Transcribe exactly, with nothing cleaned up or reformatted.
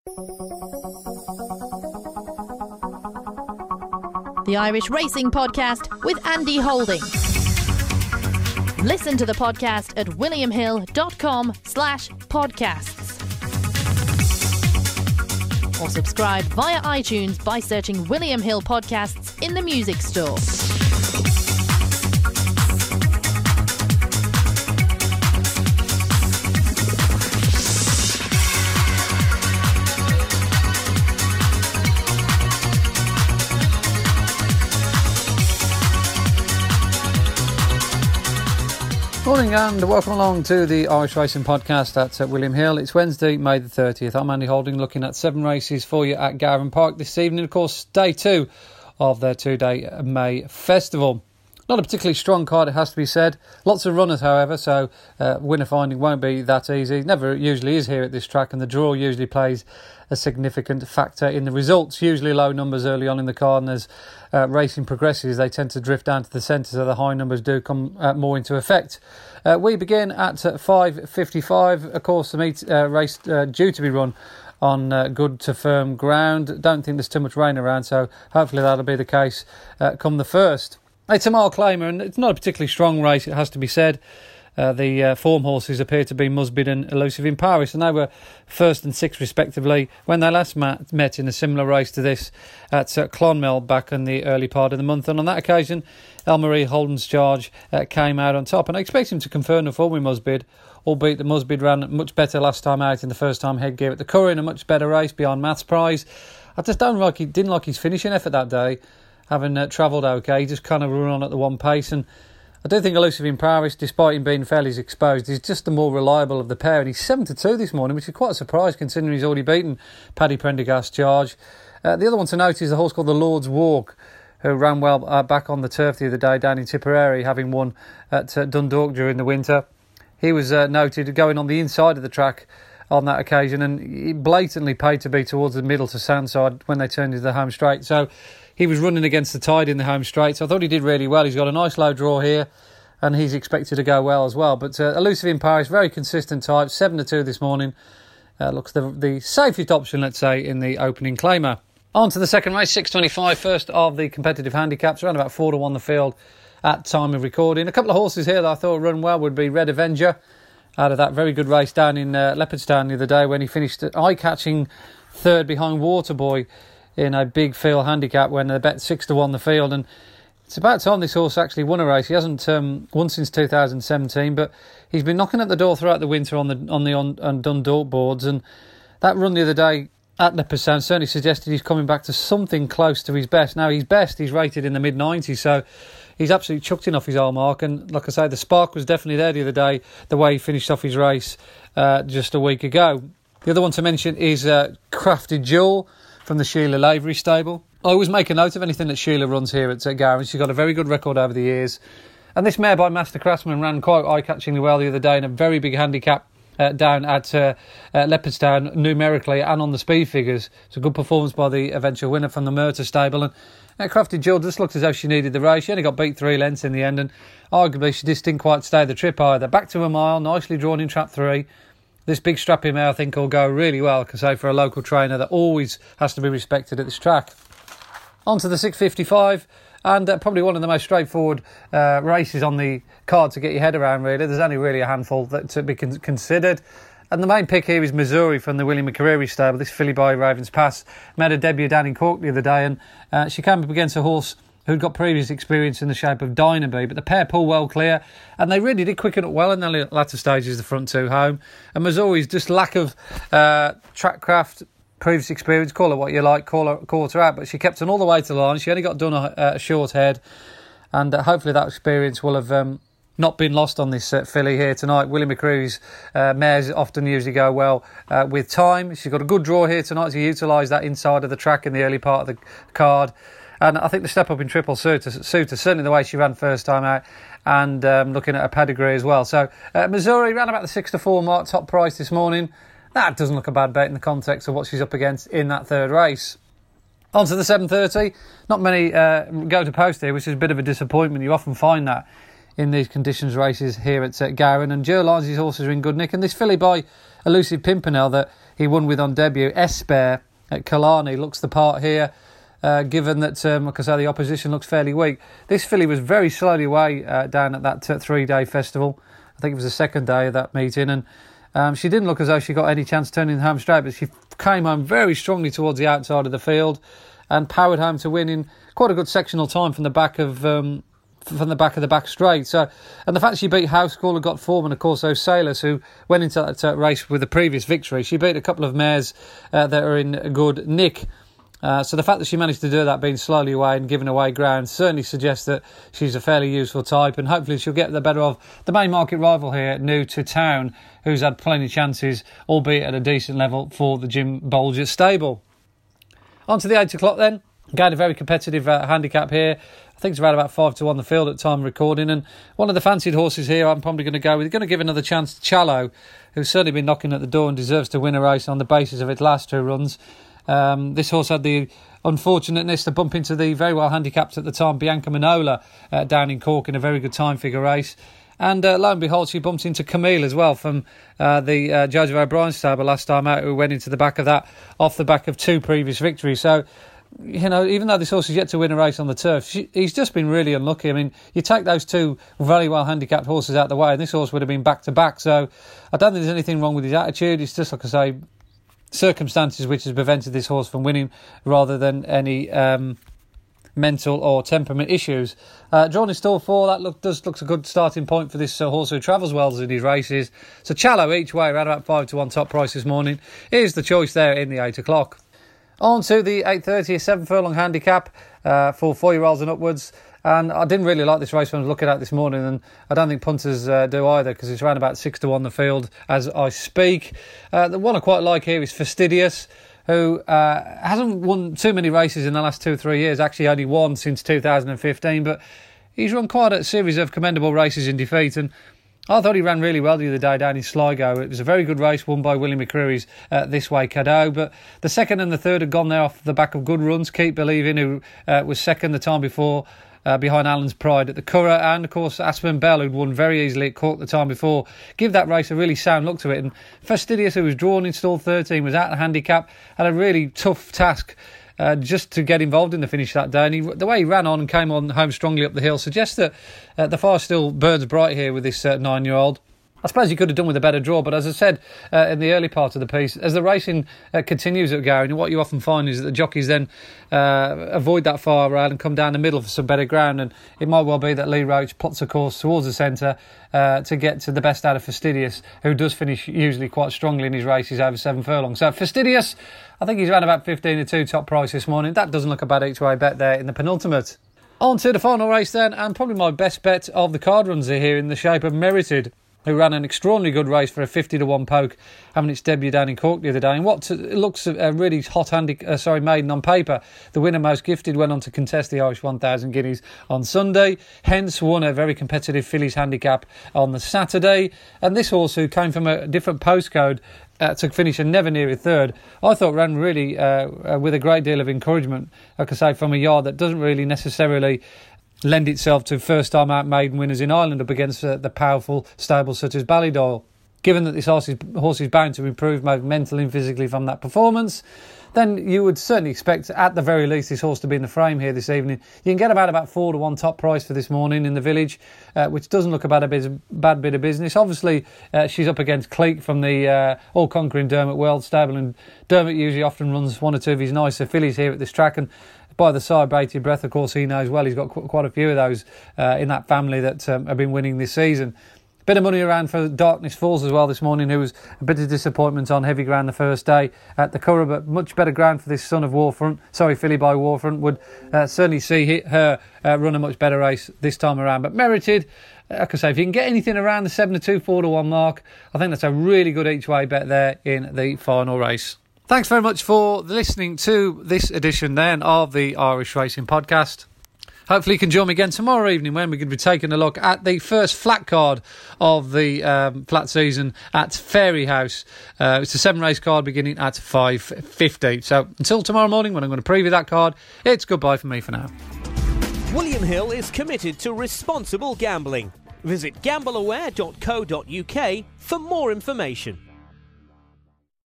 The Irish Racing Podcast with Andy Holding. Listen to the podcast at williamhill.com slash podcasts. Or subscribe via iTunes by searching William Hill Podcasts in the music store. Morning and welcome along to the Irish Racing Podcast at uh, William Hill. It's Wednesday, May the thirtieth. I'm Andy Holding, looking at seven races for you at Gowran Park this evening. Of course, day two of their two-day May Festival. Not a particularly strong card, it has to be said. Lots of runners, however, so uh, winner finding won't be that easy. Never usually is here at this track, and the draw usually plays a significant factor in the results. Usually low numbers early on in the card, and as uh, racing progresses, they tend to drift down to the centre, so the high numbers do come uh, more into effect. Uh, we begin at uh, five fifty-five. Of course, the meet uh, race uh, due to be run on uh, good to firm ground. Don't think there's too much rain around, so hopefully that'll be the case uh, come the first. It's a mile claimer, and it's not a particularly strong race, it has to be said. Uh, the uh, form horses appear to be Musbid and Elusive in Paris, and they were first and sixth respectively when they last met, met in a similar race to this at uh, Clonmel back in the early part of the month. And on that occasion, Elmarie Holden's Charge uh, came out on top, and I expect him to confirm the form with Musbid, albeit that Musbid ran much better last time out in the first time headgear at the Curragh, a much better race beyond Maths Prize. I just don't like he didn't like his finishing effort that day, having uh, travelled okay. He just kind of run on at the one pace, and I do think Elusive in Paris, despite him being fairly exposed, is just the more reliable of the pair, and he's seven to two this morning, which is quite a surprise considering he's already beaten Paddy Prendergast's Charge. Uh, the other one to note is the horse called the Lord's Walk, who ran well uh, back on the turf the other day down in Tipperary, having won at uh, Dundalk during the winter. He was uh, noted going on the inside of the track on that occasion, and he blatantly paid to be towards the middle to Sandside when they turned into the home straight. So he was running against the tide in the home straight, so I thought he did really well. He's got a nice low draw here, and he's expected to go well as well. But uh, Elusive in Paris, very consistent type, seven to two this morning. Uh, looks the, the safest option, let's say, in the opening claimer. On to the second race, six twenty-five, first of the competitive handicaps, around about four to one the field at time of recording. A couple of horses here that I thought run well would be Red Avenger, out of that very good race down in uh, Leopardstown the other day when he finished eye-catching third behind Waterboy in a big field handicap when they bet six to one the field. And it's about time this horse actually won a race. He hasn't um, won since two thousand seventeen, but he's been knocking at the door throughout the winter on the on the on, on Dundalk boards, and that run the other day at Leopardstown certainly suggested he's coming back to something close to his best. Now, his best, he's rated in the mid nineties, so he's absolutely chucked in off his hole mark. And like I say, the spark was definitely there the other day, the way he finished off his race uh, just a week ago. The other one to mention is uh, Crafted Jewel from the Sheila Lavery stable. I always make a note of anything that Sheila runs here at uh, Gowran. She's got a very good record over the years. And this mare by Master Craftsman ran quite eye-catchingly well the other day in a very big handicap uh, down at uh, uh, Leopardstown, numerically and on the speed figures. It's a good performance by the eventual winner from the Murta stable. And uh, Crafted Jewel just looked as though she needed the race. She only got beat three lengths in the end, and arguably she just didn't quite stay the trip either. Back to a mile, nicely drawn in trap three. This big strappy mare, I think, will go really well, I say, for a local trainer that always has to be respected at this track. On to the six fifty-five, and uh, probably one of the most straightforward uh, races on the card to get your head around, really. There's only really a handful that to be con- considered. And the main pick here is Missouri from the William McCreary stable. This filly by Ravens Pass made a debut down in Cork the other day, and uh, she came up against a horse who'd got previous experience in the shape of Dynaby, but the pair pulled well clear, and they really did quicken up well in the latter stages, the front two home. And Missouri's just lack of uh, track craft, previous experience, call her what you like, call her, call her out, but she kept on all the way to the line. She only got done a, a short head, and uh, hopefully that experience will have um, not been lost on this uh, filly here tonight. William McCreary's uh, mares often usually go well uh, with time. She's got a good draw here tonight to utilise that inside of the track in the early part of the card. And I think the step up in triple suit her, certainly the way she ran first time out, and um, looking at her pedigree as well. So uh, Missouri ran about the six to four mark, top price this morning. That doesn't look a bad bet in the context of what she's up against in that third race. On to the seven thirty. Not many uh, go to post here, which is a bit of a disappointment. You often find that in these conditions races here at uh, Gowran. And Joe Lyons' horses are in good nick. And this filly by Elusive Pimpernel that he won with on debut, Esper at Killarney, looks the part here. Uh, given that, um, like I say, the opposition looks fairly weak. This filly was very slowly away uh, down at that uh, three-day festival. I think it was the second day of that meeting, and um, she didn't look as though she got any chance turning home straight, but she came home very strongly towards the outside of the field and powered home to win in quite a good sectional time from the back of um, from the back of the back straight. So, and the fact she beat House Call and got form, and of course those Sailors who went into that uh, race with the previous victory. She beat a couple of mares uh, that are in good nick. Uh, so the fact that she managed to do that, being slowly away and giving away ground, certainly suggests that she's a fairly useful type, and hopefully she'll get the better of the main market rival here, New to Town, who's had plenty of chances, albeit at a decent level, for the Jim Bolger stable. On to the eight o'clock then. Again, a very competitive uh, handicap here. I think it's around about five to one the field at time of recording, and one of the fancied horses here I'm probably going to go with. Going to give another chance to Challo, who's certainly been knocking at the door and deserves to win a race on the basis of its last two runs. Um, this horse had the unfortunateness to bump into the very well handicapped at the time Bianca Manola uh, down in Cork in a very good time figure race. And uh, lo and behold, she bumped into Camille as well from uh, the uh, Joseph O'Brien stable last time out, who went into the back of that off the back of two previous victories. So, you know, even though this horse has yet to win a race on the turf, she, he's just been really unlucky. I mean, you take those two very well handicapped horses out the way, and this horse would have been back to back. So I don't think there's anything wrong with his attitude. It's just, like I say, circumstances which has prevented this horse from winning rather than any um, mental or temperament issues. Uh, drawn in stall four, that look, does looks a good starting point for this uh, horse who travels well in his races. So Challo each way, around about five to one top price this morning, is the choice there in the eight o'clock. On to the eight thirty, a seven furlong handicap uh, for four-year-olds and upwards. And I didn't really like this race when I was looking at it this morning, and I don't think punters uh, do either, because it's around about six to one the field as I speak. Uh, the one I quite like here is Fastidious, who uh, hasn't won too many races in the last two or three years, actually only one since two thousand fifteen, but he's run quite a series of commendable races in defeat, and I thought he ran really well the other day down in Sligo. It was a very good race, won by Willie McCreary's uh, This Way Cadeau, but the second and the third had gone there off the back of good runs. Keep Believing, who uh, was second the time before, Uh, behind Alan's Pride at the Curragh, and of course Aspen Bell, who'd won very easily at Cork the time before, give that race a really sound look to it. And Fastidious, who was drawn in stall thirteen, was out of handicap, had a really tough task uh, just to get involved in the finish that day, and he, the way he ran on and came on home strongly up the hill suggests that uh, the fire still burns bright here with this uh, nine-year-old. I suppose he could have done with a better draw, but as I said uh, in the early part of the piece, as the racing uh, continues at Gowran, what you often find is that the jockeys then uh, avoid that far rail and come down the middle for some better ground, and it might well be that Lee Roach plots a course towards the centre uh, to get to the best out of Fastidious, who does finish usually quite strongly in his races over seven furlongs. So Fastidious, I think he's around about fifteen to two top price this morning. That doesn't look a bad each way bet there in the penultimate. On to the final race then, and probably my best bet of the card runs here in the shape of Merited, who ran an extraordinary good race for a fifty to one poke, having its debut down in Cork the other day. And what to, it looks a really hot handy, uh, sorry, maiden on paper. The winner, Most Gifted, went on to contest the Irish one thousand guineas on Sunday, hence won a very competitive fillies handicap on the Saturday. And this horse, who came from a different postcode uh, to finish a never near a third, I thought ran really uh, uh, with a great deal of encouragement, like I say, from a yard that doesn't really necessarily lend itself to first-time out maiden winners in Ireland up against uh, the powerful stables such as Ballydoyle. Given that this horse is, horse is bound to improve both mentally and physically from that performance, then you would certainly expect, at the very least, this horse to be in the frame here this evening. You can get about about four to one top price for this morning in the village, uh, which doesn't look a bad, a bit, bad bit of business. Obviously, uh, she's up against Cleek from the uh, all-conquering Dermot World stable, and Dermot usually often runs one or two of his nicer fillies here at this track, and by the side, Bated Breath, of course, he knows well. He's got qu- quite a few of those uh, in that family that um, have been winning this season. Bit of money around for Darkness Falls as well this morning, who was a bit of disappointment on heavy ground the first day at the Curragh, but much better ground for this son of Warfront, sorry, filly by Warfront, would uh, certainly see her uh, run a much better race this time around. But Merited, like I say, if you can get anything around the seven to two, four to one mark, I think that's a really good each way bet there in the final race. Thanks very much for listening to this edition then of the Irish Racing Podcast. Hopefully you can join me again tomorrow evening when we're going to be taking a look at the first flat card of the um, flat season at Fairyhouse. Uh, it's a seven race card beginning at five fifty. So until tomorrow morning when I'm going to preview that card, it's goodbye from me for now. William Hill is committed to responsible gambling. Visit gamble aware dot co dot uk for more information.